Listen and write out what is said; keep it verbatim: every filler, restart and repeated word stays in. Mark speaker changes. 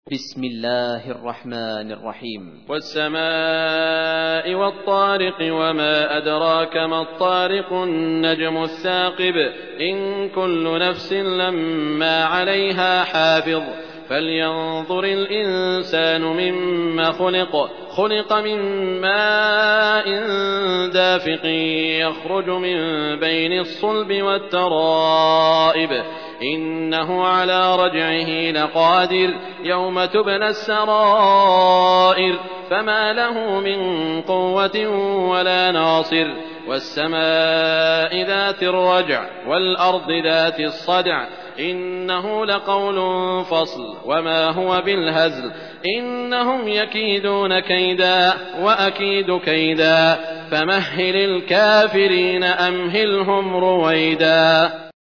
Speaker 1: بسم الله الرحمن الرحيم.
Speaker 2: والسماء والطارق وما أدراك ما الطارق النجم الثاقب إن كل نفس لما عليها حافظ فلينظر الإنسان مما خلق خلق من ماء دافق يخرج من بين الصلب والترائب إنه على رجعه لقادر يوم تبلى السرائر فما له من قوة ولا ناصر والسماء ذات الرجع والأرض ذات الصدع إنه لقول فصل وما هو بالهزل إنهم يكيدون كيدا وأكيد كيدا فمهل الكافرين أمهلهم رويدا.